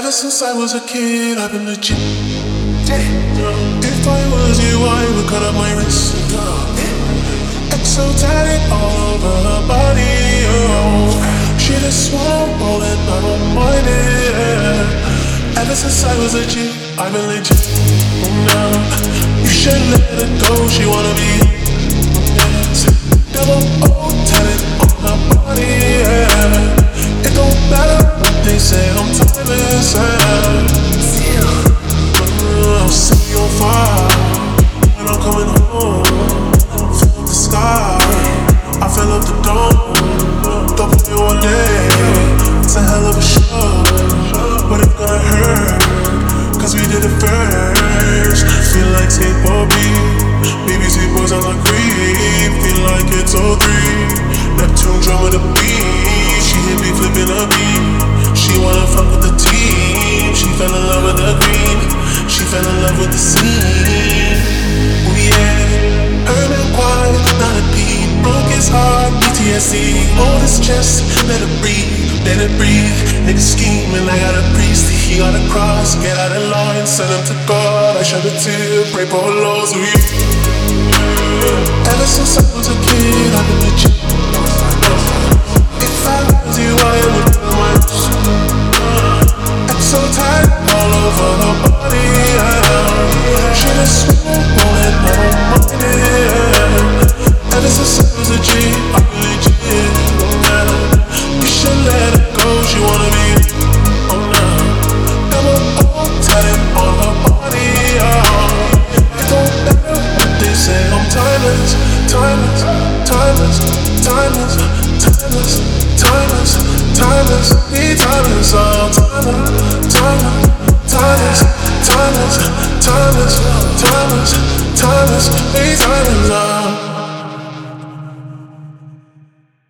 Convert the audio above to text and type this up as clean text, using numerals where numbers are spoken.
Ever since I was a kid, I've been legit. If I was you, I would cut up my wrist. So tatted all over her body. Oh, she just wanna roll it, I don't mind it. Ever since I was a G, I've been legit. Now you should let her go. She wanna be double O tatted on her body. Yeah. It don't matter what they say, I'm timeless. I'll set you on fire when I'm coming home. Fill up the sky, I fill up the dome. Don't put me one day, it's a hell of a show. But it's gonna hurt, cause we did it first. Feel like skateboard beat, baby skateboards on the creep. Feel like it's 03, Neptune drum with a beat. She hit me flipping a beat. She wanna fuck with the team. She fell in love with the green. She fell in love with the scene. Oh yeah, heard it quiet, not a beat. Broke his heart, PTSD. Hold his chest, let it breathe, let it breathe. Nigga scheming, I got a priest. He got a cross, get out of line, send him to God. I shed a tear, pray for laws. Ever since I was a kid, I've been legit. If I was you, I would do my best. I'm so tired, all over her body. She just wanna roll it, I don't mind it. Ever since I was a G, I've been legit. You should let her go, she wanna be. Oh no, double tatted on her body. It don't matter what they say, I'm timeless, timeless, timeless, timeless, timeless, timeless, timeless, be timeless, I'm timeless, timeless, timeless, timeless, timeless.